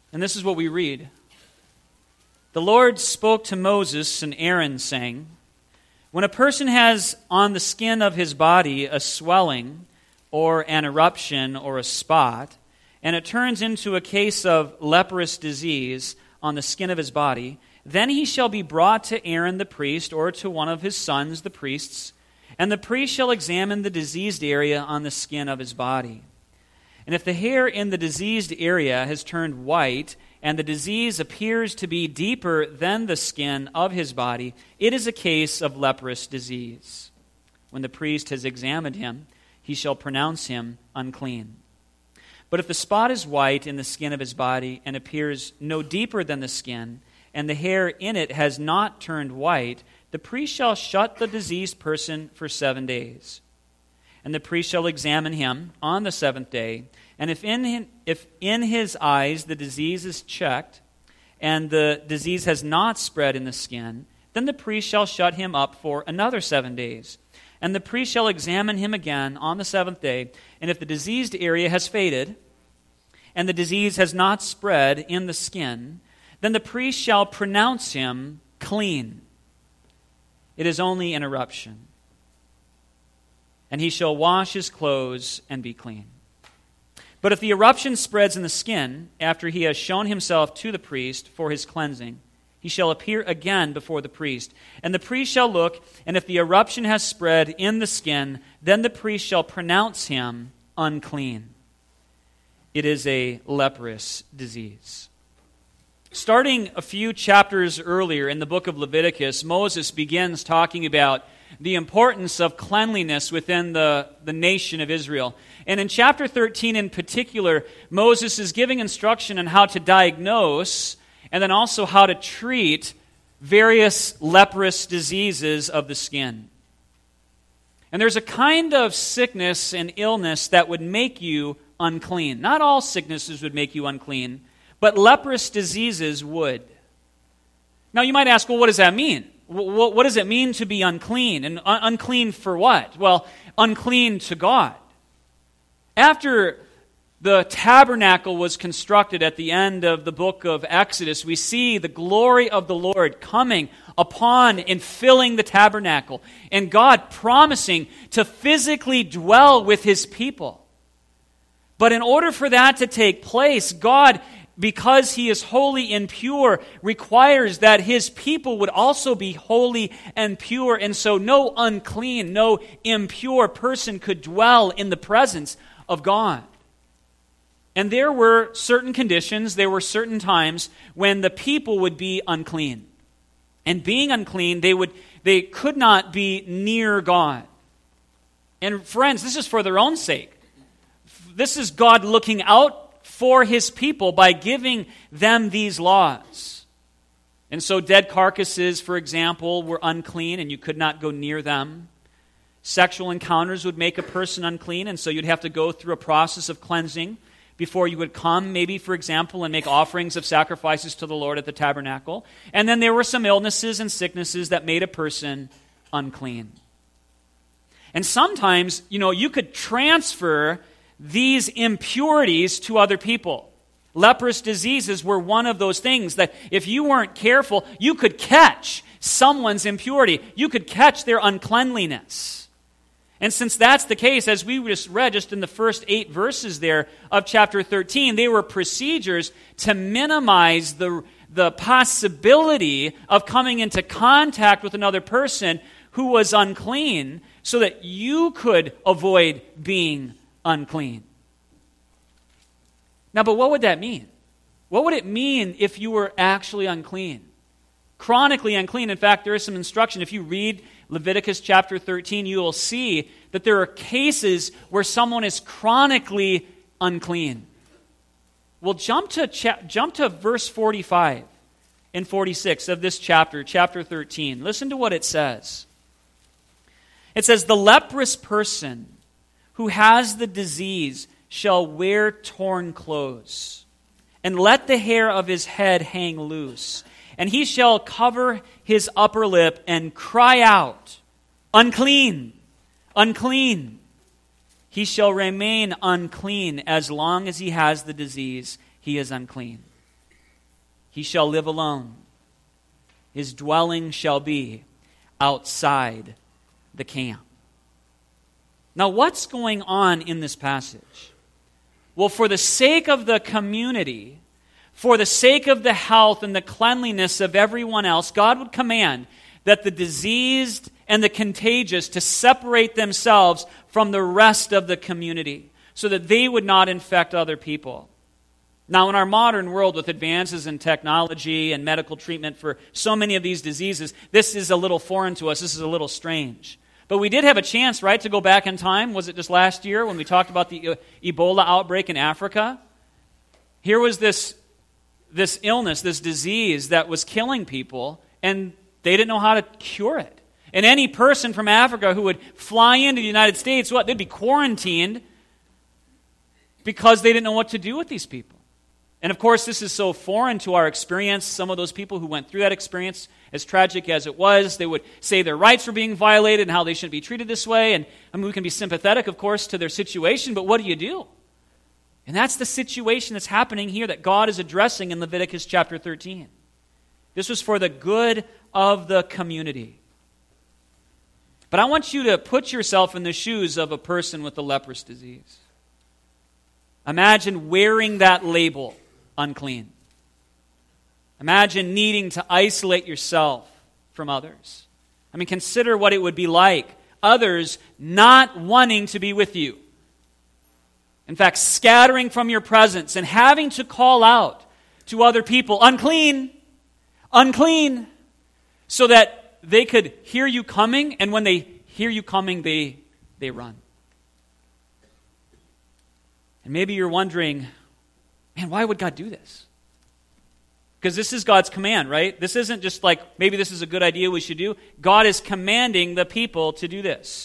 And this is what we read. The Lord spoke to Moses and Aaron, saying, when a person has on the skin of his body a swelling, or an eruption, or a spot, and it turns into a case of leprous disease on the skin of his body, then he shall be brought to Aaron the priest, or to one of his sons, the priests, and the priest shall examine the diseased area on the skin of his body. And if the hair in the diseased area has turned white, and the disease appears to be deeper than the skin of his body, it is a case of leprous disease. When the priest has examined him, he shall pronounce him unclean. But if the spot is white in the skin of his body and appears no deeper than the skin, and the hair in it has not turned white, the priest shall shut the diseased person for 7 days. And the priest shall examine him on the seventh day, and if in his eyes the disease is checked, and the disease has not spread in the skin, then the priest shall shut him up for another 7 days. And the priest shall examine him again on the seventh day, and if the diseased area has faded, and the disease has not spread in the skin, then the priest shall pronounce him clean. It is only an eruption. And he shall wash his clothes and be clean. But if the eruption spreads in the skin, after he has shown himself to the priest for his cleansing, he shall appear again before the priest. And the priest shall look, and if the eruption has spread in the skin, then the priest shall pronounce him unclean. It is a leprous disease. Starting a few chapters earlier in the book of Leviticus, Moses begins talking about the importance of cleanliness within the nation of Israel. And in chapter 13 in particular, Moses is giving instruction on how to diagnose and then also how to treat various leprous diseases of the skin. And there's a kind of sickness and illness that would make you unclean. Not all sicknesses would make you unclean, but leprous diseases would. Now you might ask, well, what does that mean? What does it mean to be unclean? And unclean for what? Well, unclean to God. After the tabernacle was constructed at the end of the book of Exodus, we see the glory of the Lord coming upon and filling the tabernacle, and God promising to physically dwell with His people. But in order for that to take place, God, because He is holy and pure, requires that His people would also be holy and pure. And so no unclean, no impure person could dwell in the presence of God. And there were certain conditions, there were certain times when the people would be unclean. And being unclean, they could not be near God. And friends, this is for their own sake. This is God looking out for His people by giving them these laws. And so dead carcasses, for example, were unclean and you could not go near them. Sexual encounters would make a person unclean, and so you'd have to go through a process of cleansing before you would come, maybe, for example, and make offerings of sacrifices to the Lord at the tabernacle. And then there were some illnesses and sicknesses that made a person unclean. And sometimes, you could transfer these impurities to other people. Leprous diseases were one of those things that if you weren't careful, you could catch someone's impurity. You could catch their uncleanliness. And since that's the case, as we just read just in the first 8 verses there of chapter 13, they were procedures to minimize the possibility of coming into contact with another person who was unclean so that you could avoid being unclean. Now, but what would that mean? What would it mean if you were actually unclean? Chronically unclean. In fact, there is some instruction. If you read Leviticus chapter 13, you will see that there are cases where someone is chronically unclean. Well, jump to verse 45 and 46 of this chapter 13. Listen to what it says. It says, "The leprous person who has the disease shall wear torn clothes, and let the hair of his head hang loose. And he shall cover his upper lip and cry out, 'Unclean, unclean.' He shall remain unclean as long as he has the disease. He is unclean. He shall live alone. His dwelling shall be outside the camp. Now, what's going on in this passage? Well, for the sake of the community, for the sake of the health and the cleanliness of everyone else, God would command that the diseased and the contagious to separate themselves from the rest of the community so that they would not infect other people. Now, in our modern world with advances in technology and medical treatment for so many of these diseases, this is a little foreign to us. This is a little strange. But we did have a chance, right, to go back in time. Was it just last year when we talked about the Ebola outbreak in Africa? Here was this illness, this disease that was killing people, and they didn't know how to cure it. And any person from Africa who would fly into the United States, they'd be quarantined because they didn't know what to do with these people. And of course, this is so foreign to our experience. Some of those people who went through that experience, as tragic as it was, they would say their rights were being violated and how they shouldn't be treated this way. And I mean, we can be sympathetic, of course, to their situation, but what do you do? And that's the situation that's happening here that God is addressing in Leviticus chapter 13. This was for the good of the community. But I want you to put yourself in the shoes of a person with a leprous disease. Imagine wearing that label, unclean. Imagine needing to isolate yourself from others. I mean, consider what it would be like. Others not wanting to be with you. In fact, scattering from your presence and having to call out to other people, unclean, unclean, so that they could hear you coming, and when they hear you coming, they run. And maybe you're wondering, man, why would God do this? Because this is God's command, right? This isn't just like, maybe this is a good idea we should do. God is commanding the people to do this.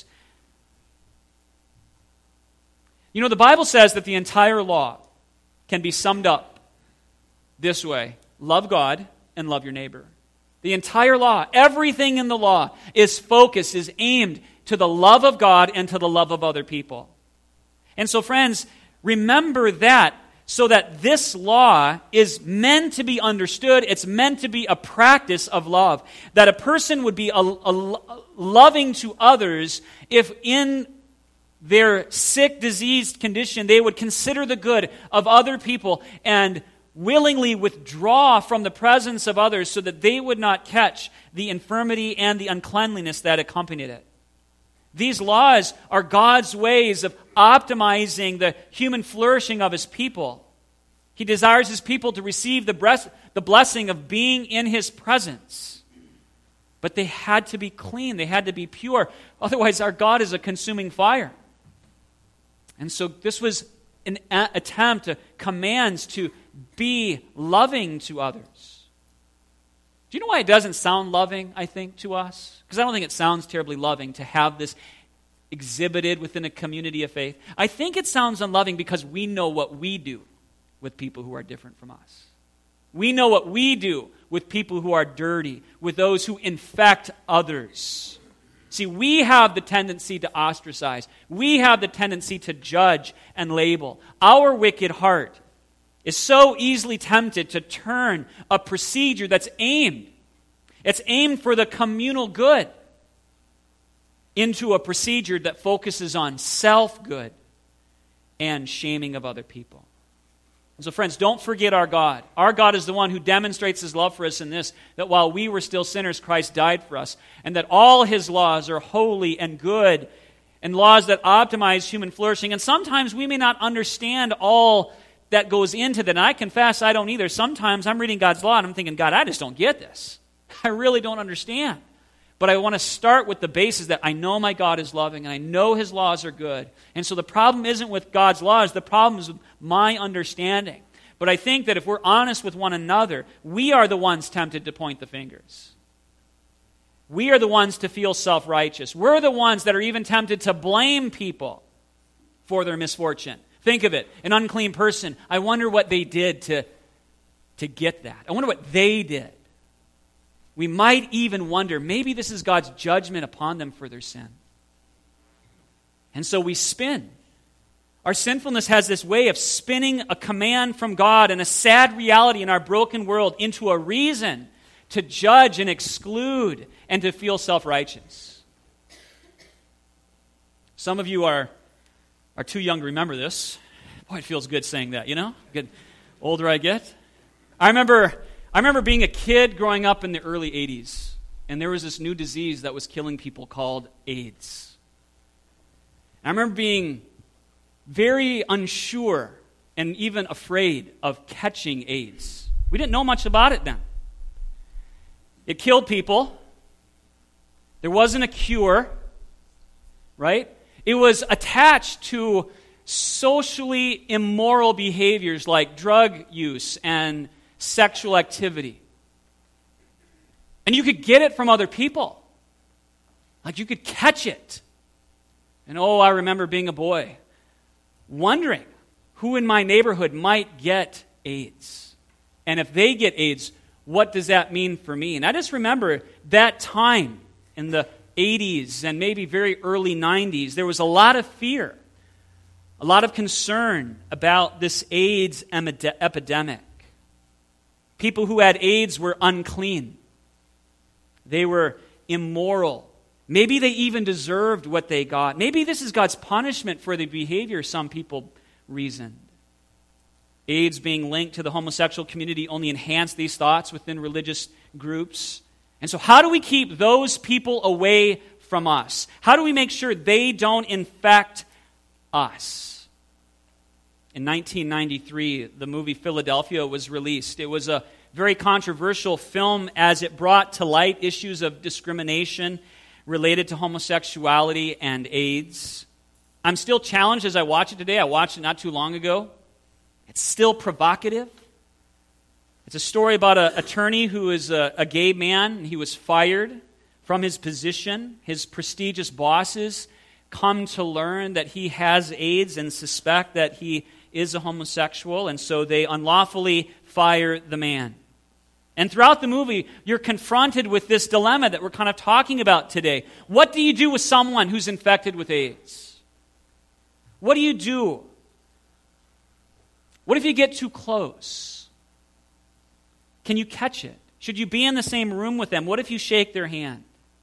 You know, the Bible says that the entire law can be summed up this way: love God and love your neighbor. The entire law, everything in the law is focused, is aimed to the love of God and to the love of other people. And so, friends, remember that, so that this law is meant to be understood. It's meant to be a practice of love. That a person would be loving to others if in their sick, diseased condition they would consider the good of other people and willingly withdraw from the presence of others so that they would not catch the infirmity and the uncleanliness that accompanied it. These laws are God's ways of optimizing the human flourishing of His people. He desires His people to receive the blessing of being in His presence. But they had to be clean. They had to be pure. Otherwise, our God is a consuming fire. And so this was an attempt, a commands to be loving to others. Do you know why it doesn't sound loving, I think, to us? Because I don't think it sounds terribly loving to have this exhibited within a community of faith. I think it sounds unloving because we know what we do with people who are different from us. We know what we do with people who are dirty, with those who infect others. See, we have the tendency to ostracize. We have the tendency to judge and label. Our wicked heart is so easily tempted to turn a procedure that's aimed for the communal good into a procedure that focuses on self-good and shaming of other people. And so friends, don't forget our God. Our God is the one who demonstrates His love for us in this, that while we were still sinners, Christ died for us, and that all His laws are holy and good, and laws that optimize human flourishing. And sometimes we may not understand all that goes into that. And I confess I don't either. Sometimes I'm reading God's law and I'm thinking, God, I just don't get this. I really don't understand. But I want to start with the basis that I know my God is loving and I know His laws are good. And so the problem isn't with God's laws, the problem is with my understanding. But I think that if we're honest with one another, we are the ones tempted to point the fingers. We are the ones to feel self-righteous. We're the ones that are even tempted to blame people for their misfortune. Think of it, an unclean person. I wonder what they did to get that. I wonder what they did. We might even wonder, maybe this is God's judgment upon them for their sin. And so we spin Our sinfulness has this way of spinning a command from God and a sad reality in our broken world into a reason to judge and exclude and to feel self-righteous. Some of you are too young to remember this. Boy, it feels good saying that, you know? Good. Older I get. I remember being a kid growing up in the early 80s, and there was this new disease that was killing people called AIDS. I remember being very unsure and even afraid of catching AIDS. We didn't know much about it then. It killed people. There wasn't a cure, right? It was attached to socially immoral behaviors like drug use and sexual activity. And you could get it from other people. Like you could catch it. And I remember being a boy, wondering who in my neighborhood might get AIDS. And if they get AIDS, what does that mean for me? And I just remember that time in the 80s and maybe very early 90s, there was a lot of fear, a lot of concern about this AIDS epidemic. People who had AIDS were unclean. They were immoral. Maybe they even deserved what they got. Maybe this is God's punishment for the behavior some people reasoned. AIDS being linked to the homosexual community only enhanced these thoughts within religious groups. And so how do we keep those people away from us? How do we make sure they don't infect us? In 1993, the movie Philadelphia was released. It was a very controversial film as it brought to light issues of discrimination related to homosexuality and AIDS. I'm still challenged as I watch it today. I watched it not too long ago. It's still provocative. It's a story about an attorney who is a gay man. He was fired from his position. His prestigious bosses come to learn that he has AIDS and suspect that he is a homosexual, and so they unlawfully fire the man. And throughout the movie, you're confronted with this dilemma that we're kind of talking about today. What do you do with someone who's infected with AIDS? What do you do? What if you get too close? Can you catch it? Should you be in the same room with them? What if you shake their hand?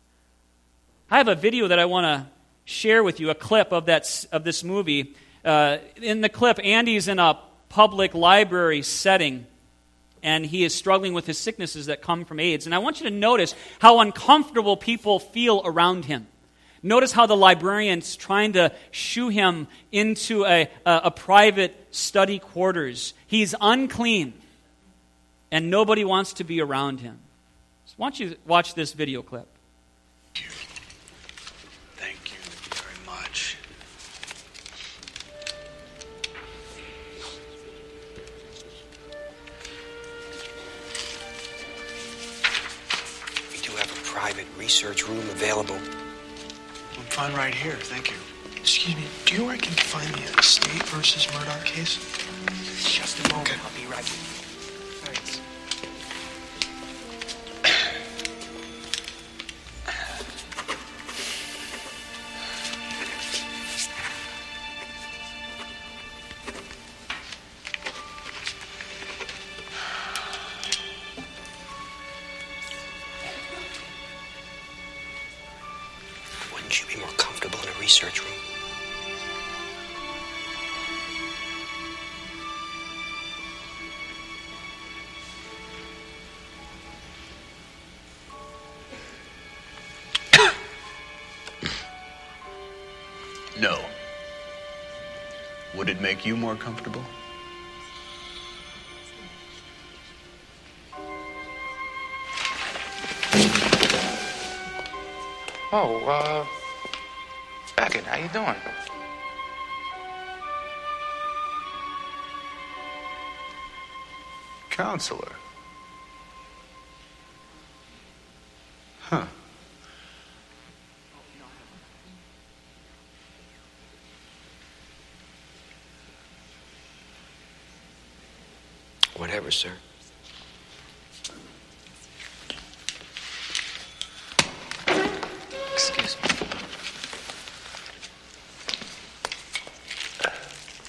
I have a video that I want to share with you, a clip of this movie. In the clip, Andy's in a public library setting, and he is struggling with his sicknesses that come from AIDS. And I want you to notice how uncomfortable people feel around him. Notice how the librarian's trying to shoo him into a private study quarters. He's unclean, and nobody wants to be around him. So I want you to watch this video clip. Thank you very much. We do have a private research room available. I'm fine right here, thank you. Excuse me, do you know where I can find the State versus Murdoch case? Just a moment, Okay. I'll be right with you. Thanks. Wouldn't you be more comfortable in a research room? No. Would it make you more comfortable? Oh, Beckett, how you doing? Counselor. Huh. Whatever, sir. Excuse me.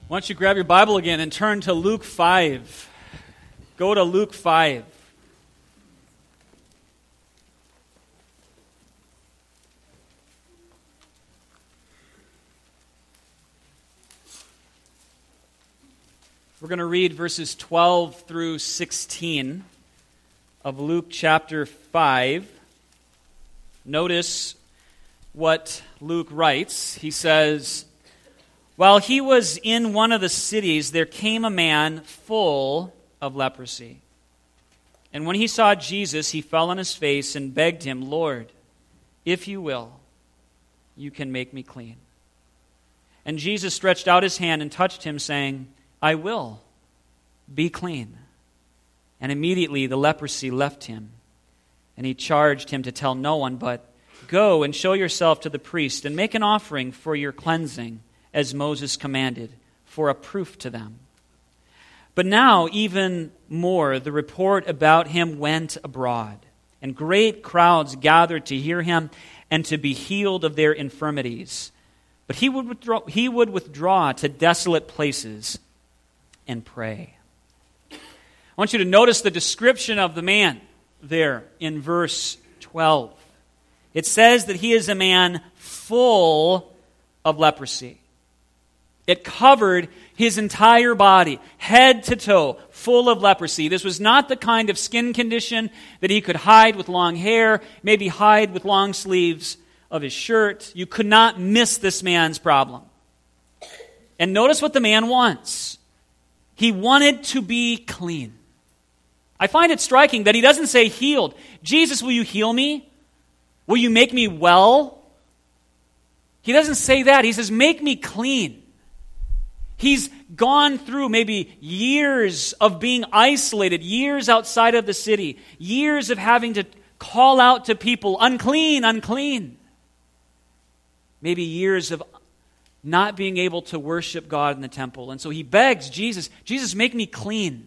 Why don't you grab your Bible again and turn to Luke 5. Go to Luke 5. We're going to read verses 12 through 16 of Luke chapter 5. Notice what Luke writes. He says, "While he was in one of the cities, there came a man full of leprosy. And when he saw Jesus, he fell on his face and begged him, 'Lord, if you will, you can make me clean.' And Jesus stretched out his hand and touched him, saying, 'I will, be clean.' And immediately the leprosy left him. And he charged him to tell no one, but go and show yourself to the priest and make an offering for your cleansing, as Moses commanded, for a proof to them." But now, even more, the report about him went abroad, and great crowds gathered to hear him and to be healed of their infirmities. But he would withdraw to desolate places and pray. I want you to notice the description of the man there in verse 12. It says that he is a man full of leprosy. It covered his entire body, head to toe, full of leprosy. This was not the kind of skin condition that he could hide with long hair, maybe hide with long sleeves of his shirt. You could not miss this man's problem. And notice what the man wants. He wanted to be clean. I find it striking that he doesn't say healed. Jesus, will you heal me? Will you make me well? He doesn't say that. He says, make me clean. He's gone through maybe years of being isolated, years outside of the city, years of having to call out to people, unclean, unclean. Maybe years of not being able to worship God in the temple. And so he begs Jesus, Jesus, make me clean.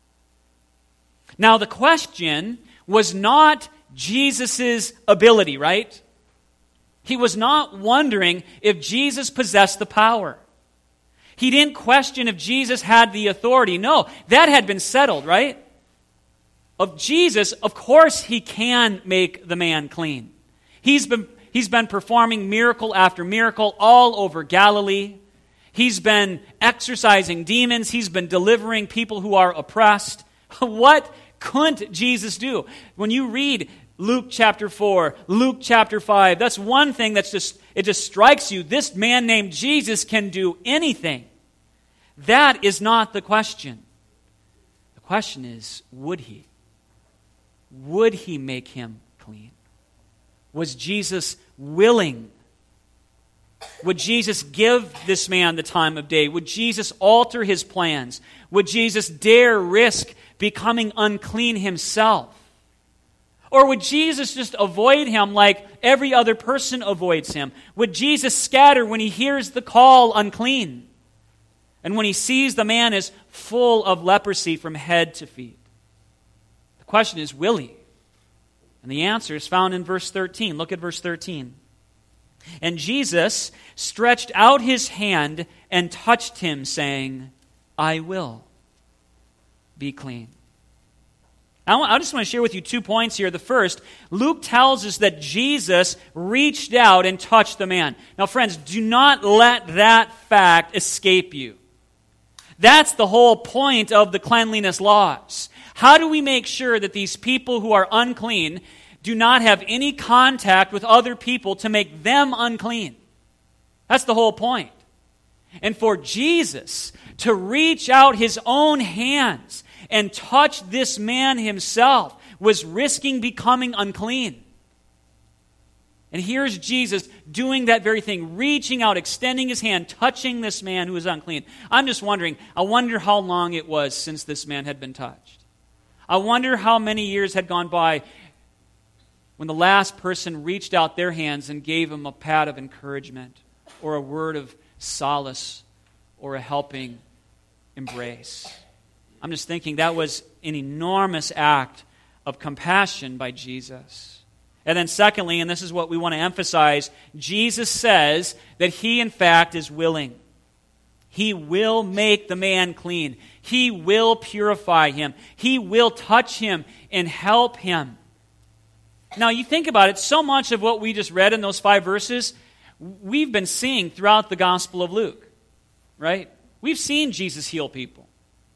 Now the question was not Jesus' ability, right? He was not wondering if Jesus possessed the power. He didn't question if Jesus had the authority. No, that had been settled, right? Of Jesus, of course he can make the man clean. He's been performing miracle after miracle all over Galilee. He's been exorcising demons. He's been delivering people who are oppressed. What couldn't Jesus do? When you read Luke chapter 4, Luke chapter 5, that's one thing it just strikes you. This man named Jesus can do anything. That is not the question. The question is, would he? Would he make him clean? Was Jesus willing? Would Jesus give this man the time of day? Would Jesus alter his plans? Would Jesus dare risk becoming unclean himself? Or would Jesus just avoid him like every other person avoids him? Would Jesus scatter when he hears the call unclean? And when he sees the man is full of leprosy from head to feet? The question is, will he? And the answer is found in verse 13. Look at verse 13. And Jesus stretched out his hand and touched him, saying, I will, be clean. I just want to share with you 2 points here. The first, Luke tells us that Jesus reached out and touched the man. Now, friends, do not let that fact escape you. That's the whole point of the cleanliness laws. How do we make sure that these people who are unclean do not have any contact with other people to make them unclean? That's the whole point. And for Jesus to reach out his own hands and touch this man himself was risking becoming unclean. And here's Jesus doing that very thing, reaching out, extending his hand, touching this man who is unclean. I'm just wondering, I wonder how long it was since this man had been touched. I wonder how many years had gone by when the last person reached out their hands and gave him a pat of encouragement or a word of solace or a helping embrace. I'm just thinking that was an enormous act of compassion by Jesus. And then secondly, and this is what we want to emphasize, Jesus says that he in fact is willing. He will make the man clean. He will purify him. He will touch him and help him. Now, you think about it, so much of what we just read in those 5 verses, we've been seeing throughout the Gospel of Luke, right? We've seen Jesus heal people.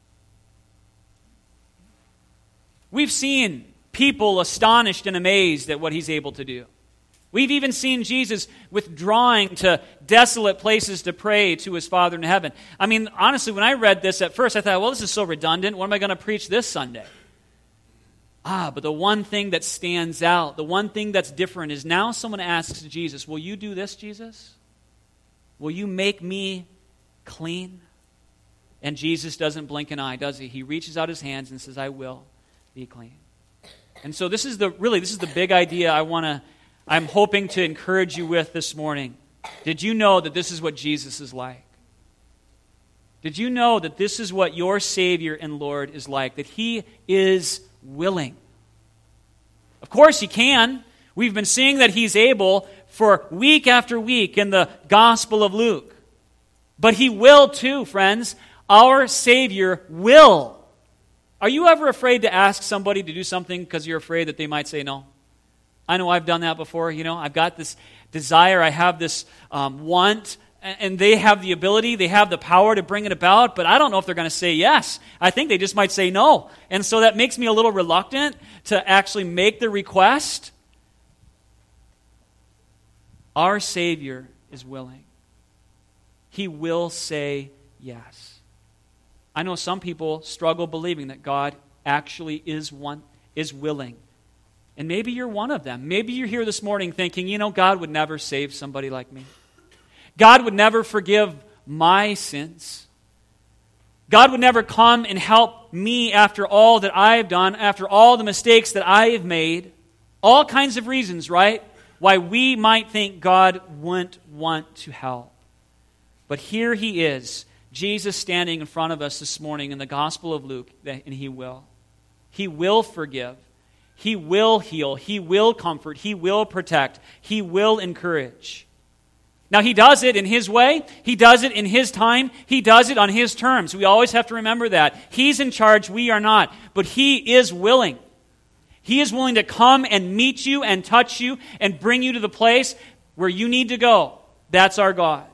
We've seen people astonished and amazed at what he's able to do. We've even seen Jesus withdrawing to desolate places to pray to his Father in heaven. I mean, honestly, when I read this at first, I thought, well, this is so redundant. What am I going to preach this Sunday? But the one thing that stands out, the one thing that's different is now someone asks Jesus, will you do this, Jesus? Will you make me clean? And Jesus doesn't blink an eye, does he? He reaches out his hands and says, I will be clean. And so this is the big idea I'm hoping to encourage you with this morning. Did you know that this is what Jesus is like? Did you know that this is what your Savior and Lord is like? That he is willing. Of course he can. We've been seeing that he's able for week after week in the Gospel of Luke. But he will too, friends. Our Savior will. Are you ever afraid to ask somebody to do something because you're afraid that they might say no? I know I've done that before. I've got this desire, I have this want, and they have the ability, they have the power to bring it about, but I don't know if they're going to say yes. I think they just might say no. And so that makes me a little reluctant to actually make the request. Our Savior is willing. He will say yes. I know some people struggle believing that God actually is willing. And maybe you're one of them. Maybe you're here this morning thinking, God would never save somebody like me. God would never forgive my sins. God would never come and help me after all that I've done, after all the mistakes that I have made. All kinds of reasons, right? Why we might think God wouldn't want to help. But here he is, Jesus standing in front of us this morning in the Gospel of Luke, and he will. He will forgive. He will heal. He will comfort. He will protect. He will encourage. Now, he does it in his way. He does it in his time. He does it on his terms. We always have to remember that. He's in charge. We are not. But he is willing. He is willing to come and meet you and touch you and bring you to the place where you need to go. That's our God.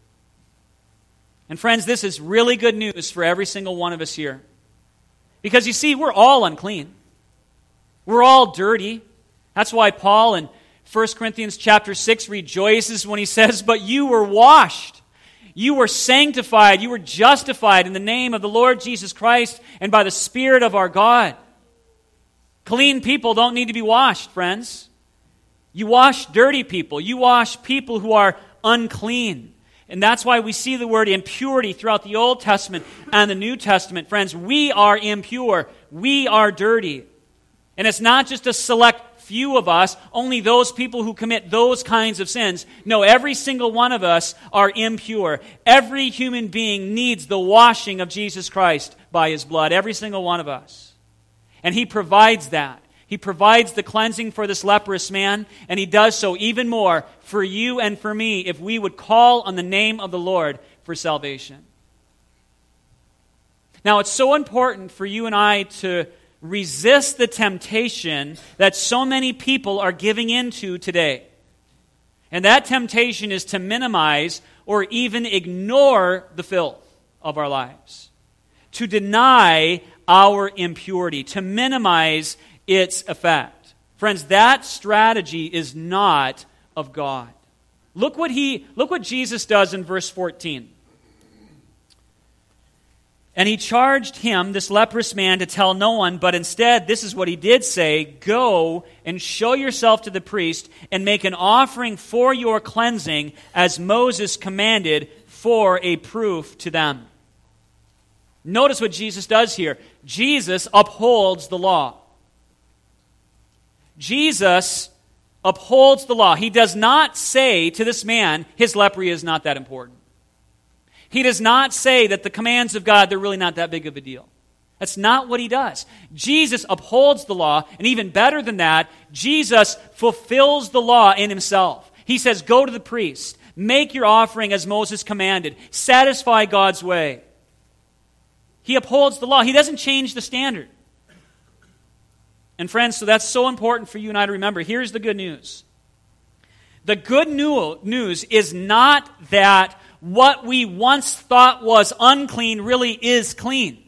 And friends, this is really good news for every single one of us here. Because you see, we're all unclean. We're all dirty. That's why Paul in 1 Corinthians chapter 6 rejoices when he says, but you were washed. You were sanctified. You were justified in the name of the Lord Jesus Christ and by the Spirit of our God. Clean people don't need to be washed, friends. You wash dirty people. You wash people who are unclean. And that's why we see the word impurity throughout the Old Testament and the New Testament. Friends, we are impure. We are dirty. And it's not just a select few of us, only those people who commit those kinds of sins. No, every single one of us are impure. Every human being needs the washing of Jesus Christ by his blood. Every single one of us. And he provides that. He provides the cleansing for this leprous man, and he does so even more for you and for me if we would call on the name of the Lord for salvation. Now, it's so important for you and I to resist the temptation that so many people are giving into today. And that temptation is to minimize or even ignore the filth of our lives, to deny our impurity, to minimize its effect. Friends, that strategy is not of God. Look what Jesus does in verse 14. And he charged him, this leprous man, to tell no one, but instead, this is what he did say, go and show yourself to the priest and make an offering for your cleansing as Moses commanded for a proof to them. Notice what Jesus does here. Jesus upholds the law. Jesus upholds the law. He does not say to this man, his leprosy is not that important. He does not say that the commands of God, they're really not that big of a deal. That's not what he does. Jesus upholds the law, and even better than that, Jesus fulfills the law in himself. He says, go to the priest, Make your offering as Moses commanded. Satisfy God's way. He upholds the law. He doesn't change the standard. And friends, so that's so important for you and I to remember. Here's the good news. The good news is not that what we once thought was unclean really is clean.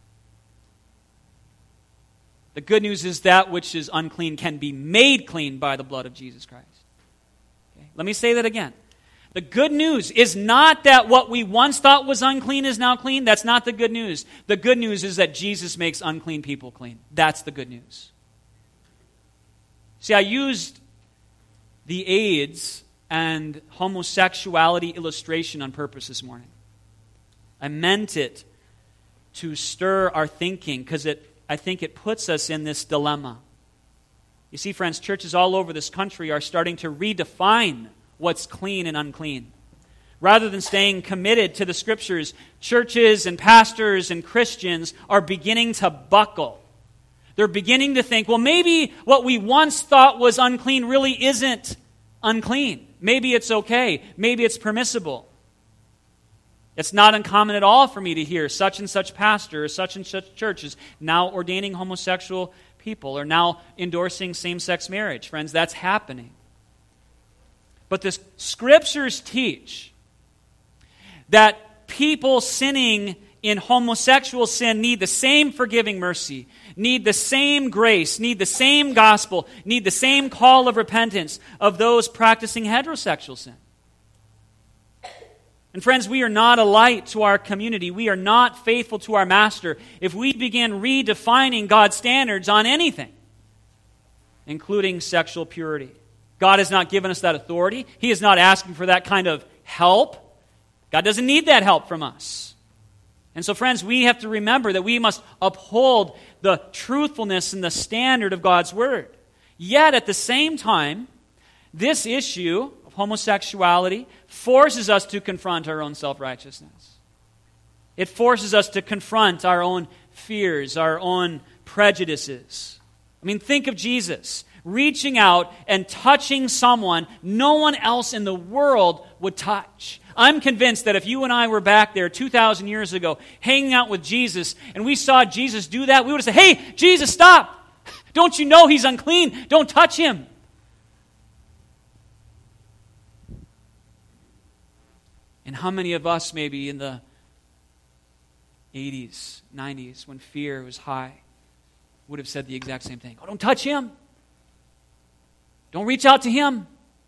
The good news is that which is unclean can be made clean by the blood of Jesus Christ. Okay? Let me say that again. The good news is not that what we once thought was unclean is now clean. That's not the good news. The good news is that Jesus makes unclean people clean. That's the good news. See, I used the AIDS and homosexuality illustration on purpose this morning. I meant it to stir our thinking because I think it puts us in this dilemma. You see, friends, churches all over this country are starting to redefine what's clean and unclean. Rather than staying committed to the Scriptures, churches and pastors and Christians are beginning to buckle. They're beginning to think, well, maybe what we once thought was unclean really isn't unclean. Maybe it's okay. Maybe it's permissible. It's not uncommon at all for me to hear such and such pastor or such and such church is now ordaining homosexual people or now endorsing same-sex marriage. Friends, that's happening. But the Scriptures teach that people sinning in homosexual sin need the same forgiving mercy, need the same grace, need the same gospel, need the same call of repentance of those practicing heterosexual sin. And friends, we are not a light to our community. We are not faithful to our master if we begin redefining God's standards on anything, including sexual purity. God has not given us that authority. He is not asking for that kind of help. God doesn't need that help from us. And so, friends, we have to remember that we must uphold the truthfulness and the standard of God's Word. Yet, at the same time, this issue of homosexuality forces us to confront our own self-righteousness. It forces us to confront our own fears, our own prejudices. I mean, think of Jesus reaching out and touching someone no one else in the world would touch. I'm convinced that if you and I were back there 2,000 years ago hanging out with Jesus and we saw Jesus do that, we would have said, "Hey, Jesus, stop! Don't you know he's unclean? Don't touch him." And how many of us maybe in the 80s, 90s, when fear was high, would have said the exact same thing? "Oh, don't touch him. Don't reach out to him.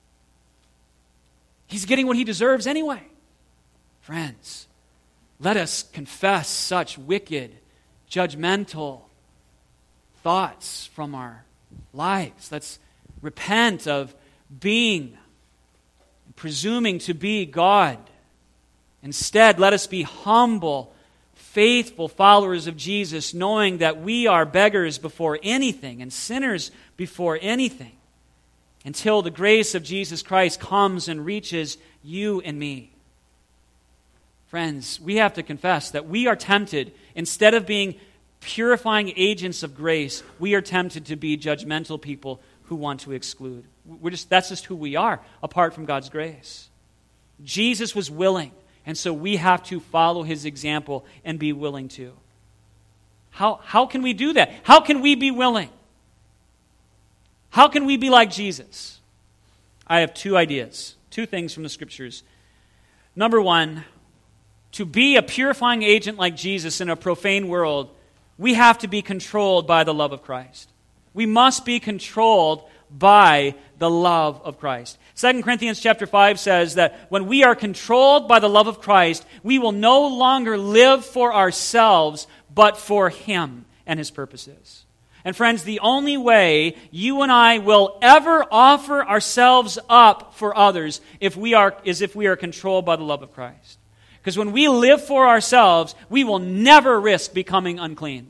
He's getting what he deserves anyway." Friends, let us confess such wicked, judgmental thoughts from our lives. Let's repent of being, presuming to be God. Instead, let us be humble, faithful followers of Jesus, knowing that we are beggars before anything and sinners before anything, until the grace of Jesus Christ comes and reaches you and me. Friends, we have to confess that we are tempted, instead of being purifying agents of grace, we are tempted to be judgmental people who want to exclude. That's just who we are, apart from God's grace. Jesus was willing, and so we have to follow his example and be willing to. How can we do that? How can we be willing? How can we be like Jesus? I have two ideas, two things from the Scriptures. Number one, to be a purifying agent like Jesus in a profane world, we have to be controlled by the love of Christ. We must be controlled by the love of Christ. 2 Corinthians chapter 5 says that when we are controlled by the love of Christ, we will no longer live for ourselves, but for Him and His purposes. And friends, the only way you and I will ever offer ourselves up for others is if we are controlled by the love of Christ. Because when we live for ourselves, we will never risk becoming unclean.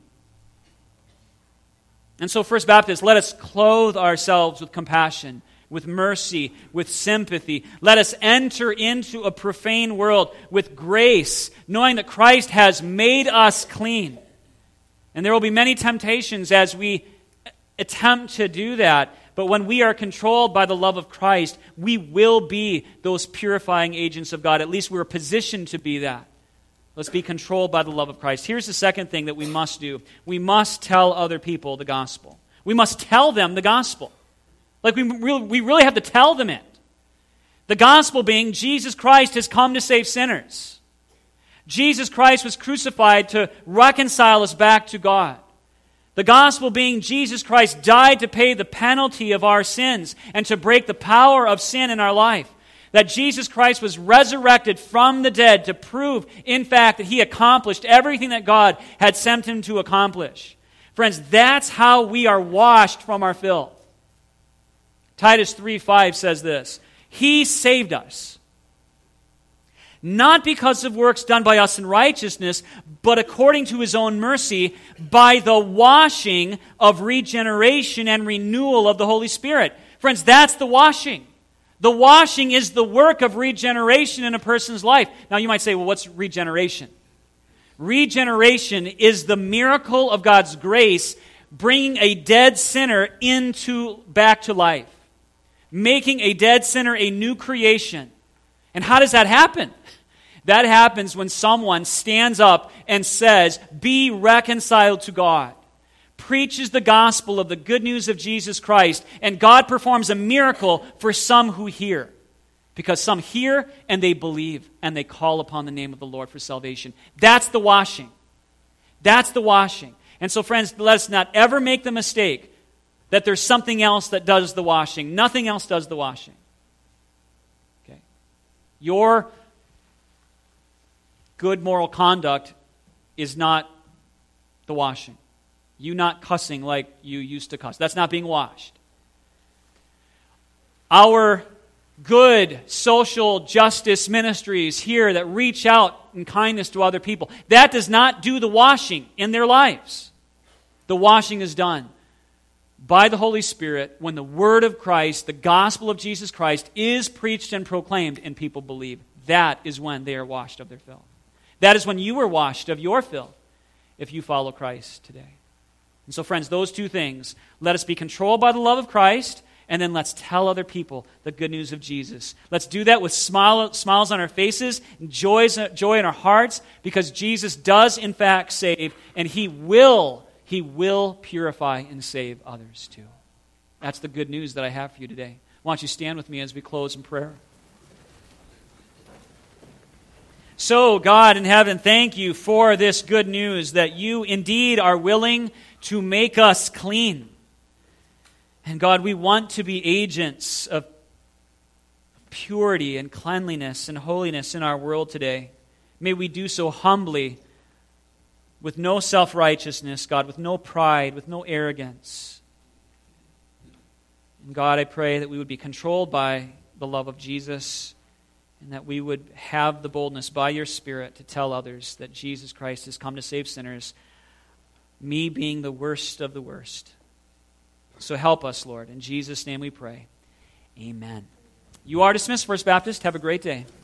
And so, First Baptist, let us clothe ourselves with compassion, with mercy, with sympathy. Let us enter into a profane world with grace, knowing that Christ has made us clean. And there will be many temptations as we attempt to do that. But when we are controlled by the love of Christ, we will be those purifying agents of God. At least we're positioned to be that. Let's be controlled by the love of Christ. Here's the second thing that we must do. We must tell other people the gospel. We must tell them the gospel. Like we really have to tell them it. The gospel being Jesus Christ has come to save sinners. Jesus Christ was crucified to reconcile us back to God. The gospel being Jesus Christ died to pay the penalty of our sins and to break the power of sin in our life. That Jesus Christ was resurrected from the dead to prove, in fact, that He accomplished everything that God had sent Him to accomplish. Friends, that's how we are washed from our filth. Titus 3:5 says this, He saved us, not because of works done by us in righteousness, but according to His own mercy, by the washing of regeneration and renewal of the Holy Spirit. Friends, that's the washing. The washing is the work of regeneration in a person's life. Now you might say, well, what's regeneration? Regeneration is the miracle of God's grace bringing a dead sinner back to life. Making a dead sinner a new creation. And how does that happen? That happens when someone stands up and says, be reconciled to God. Preaches the gospel of the good news of Jesus Christ, and God performs a miracle for some who hear. Because some hear and they believe and they call upon the name of the Lord for salvation. That's the washing. That's the washing. And so friends, let us not ever make the mistake that there's something else that does the washing. Nothing else does the washing. Okay? Your good moral conduct is not the washing. You not cussing like you used to cuss. That's not being washed. Our good social justice ministries here that reach out in kindness to other people, that does not do the washing in their lives. The washing is done by the Holy Spirit when the word of Christ, the gospel of Jesus Christ, is preached and proclaimed and people believe. That is when they are washed of their filth. That is when you are washed of your filth if you follow Christ today. And so friends, those two things, let us be controlled by the love of Christ, and then let's tell other people the good news of Jesus. Let's do that with smiles on our faces, joy in our hearts, because Jesus does in fact save, and He will purify and save others too. That's the good news that I have for you today. Why don't you stand with me as we close in prayer? So, God in heaven, thank you for this good news that you indeed are willing to make us clean. And God, we want to be agents of purity and cleanliness and holiness in our world today. May we do so humbly, with no self-righteousness, God, with no pride, with no arrogance. And God, I pray that we would be controlled by the love of Jesus, and that we would have the boldness by your Spirit to tell others that Jesus Christ has come to save sinners, me being the worst of the worst. So help us, Lord. In Jesus' name we pray. Amen. You are dismissed, First Baptist. Have a great day.